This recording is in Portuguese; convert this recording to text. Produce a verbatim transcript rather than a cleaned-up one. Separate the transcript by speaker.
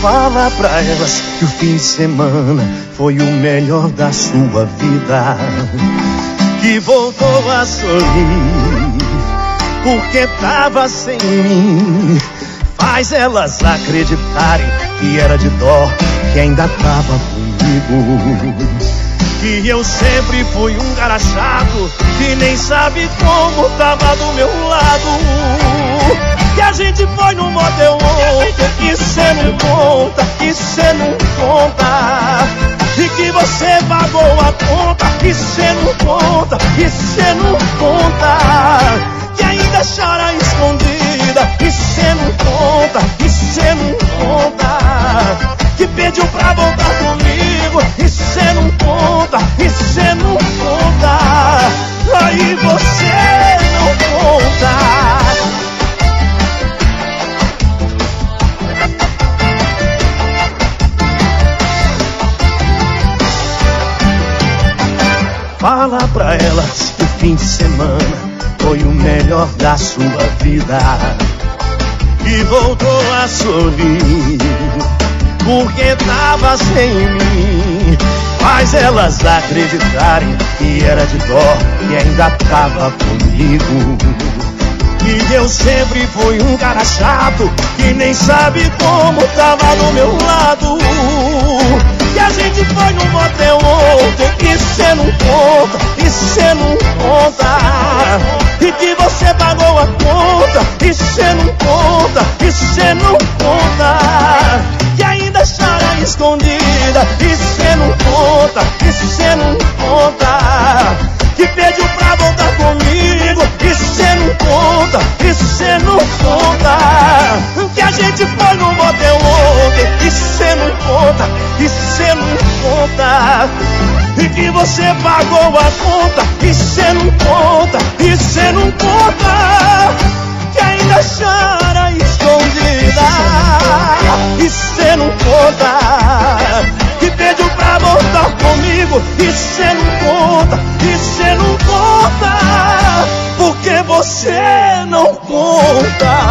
Speaker 1: Fala pra elas que o fim de semana foi o melhor da sua vida, que voltou a sorrir porque tava sem mim. Faz elas acreditarem que era de dó, que ainda tava comigo, que eu sempre fui um cara chato, que nem sabe como tava do meu lado. Que a gente foi no motel ontem, que cê não conta, que cê não conta. E que você pagou a conta, que cê não conta, que cê não conta. Que ainda chora escondida, que cê não conta, que cê não conta. Que pediu pra voltar comigo, que cê não conta, que cê não conta. Aí você não conta. Fala pra elas que o fim de semana foi o melhor da sua vida, que voltou a sorrir porque tava sem mim. Faz elas acreditarem que era de dó, que ainda tava comigo, que eu sempre fui um cara chato, que nem sabe como tava do meu lado. Que a gente foi no motel ontem, que cê não conta, que cê não conta. E que você pagou a conta, que cê não conta, que cê não conta. Que ainda chora escondida, que cê não conta, que cê não conta. Que pediu pra voltar comigo, que cê não conta, que cê não conta. Que a gente foi no motel ontem, que cê não conta, que cê não conta. E que você pagou a conta, que cê não conta, que cê não conta. Que ainda chora escondida, que cê não conta. Que pediu pra voltar comigo, que cê não conta, que cê não conta. Porque você não conta.